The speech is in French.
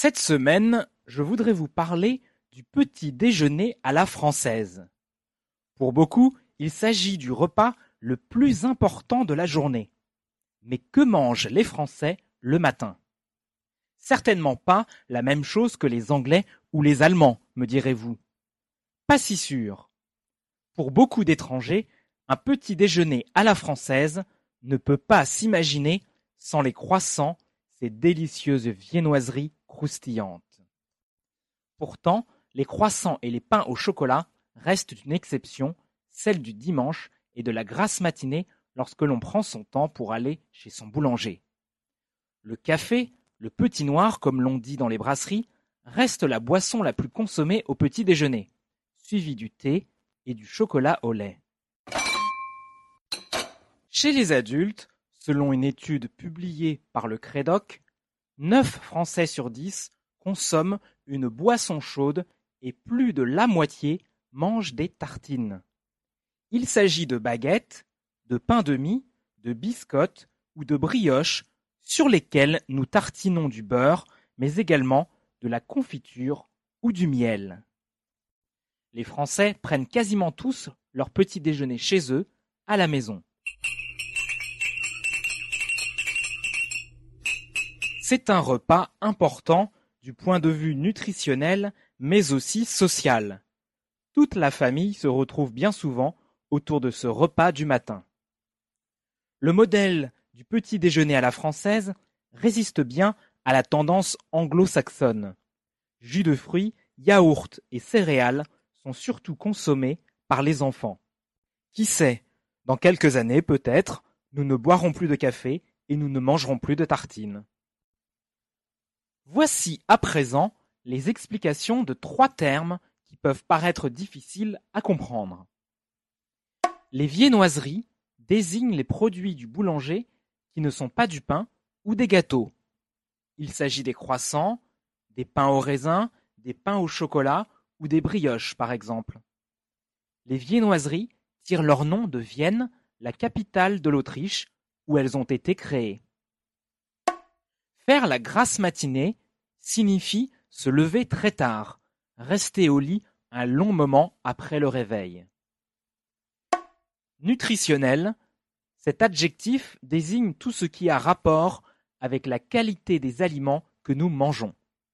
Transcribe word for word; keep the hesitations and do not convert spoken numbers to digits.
Cette semaine, je voudrais vous parler du petit déjeuner à la française. Pour beaucoup, il s'agit du repas le plus important de la journée. Mais que mangent les Français le matin? Certainement pas la même chose que les Anglais ou les Allemands, me direz-vous. Pas si sûr. Pour beaucoup d'étrangers, un petit déjeuner à la française ne peut pas s'imaginer sans les croissants, ces délicieuses viennoiseries croustillantes. Pourtant, les croissants et les pains au chocolat restent une exception, celle du dimanche et de la grasse matinée lorsque l'on prend son temps pour aller chez son boulanger. Le café, le petit noir comme l'on dit dans les brasseries, reste la boisson la plus consommée au petit déjeuner, suivi du thé et du chocolat au lait. Chez les adultes, selon une étude publiée par le Crédoc, neuf Français sur dix consomment une boisson chaude et plus de la moitié mangent des tartines. Il s'agit de baguettes, de pain de mie, de biscottes ou de brioches sur lesquelles nous tartinons du beurre, mais également de la confiture ou du miel. Les Français prennent quasiment tous leur petit déjeuner chez eux, à la maison. C'est un repas important du point de vue nutritionnel, mais aussi social. Toute la famille se retrouve bien souvent autour de ce repas du matin. Le modèle du petit déjeuner à la française résiste bien à la tendance anglo-saxonne. Jus de fruits, yaourts et céréales sont surtout consommés par les enfants. Qui sait, dans quelques années peut-être, nous ne boirons plus de café et nous ne mangerons plus de tartines. Voici à présent les explications de trois termes qui peuvent paraître difficiles à comprendre. Les viennoiseries désignent les produits du boulanger qui ne sont pas du pain ou des gâteaux. Il s'agit des croissants, des pains au raisin, des pains au chocolat ou des brioches par exemple. Les viennoiseries tirent leur nom de Vienne, la capitale de l'Autriche, où elles ont été créées. Faire la grasse matinée signifie se lever très tard, rester au lit un long moment après le réveil. Nutritionnel, cet adjectif désigne tout ce qui a rapport avec la qualité des aliments que nous mangeons.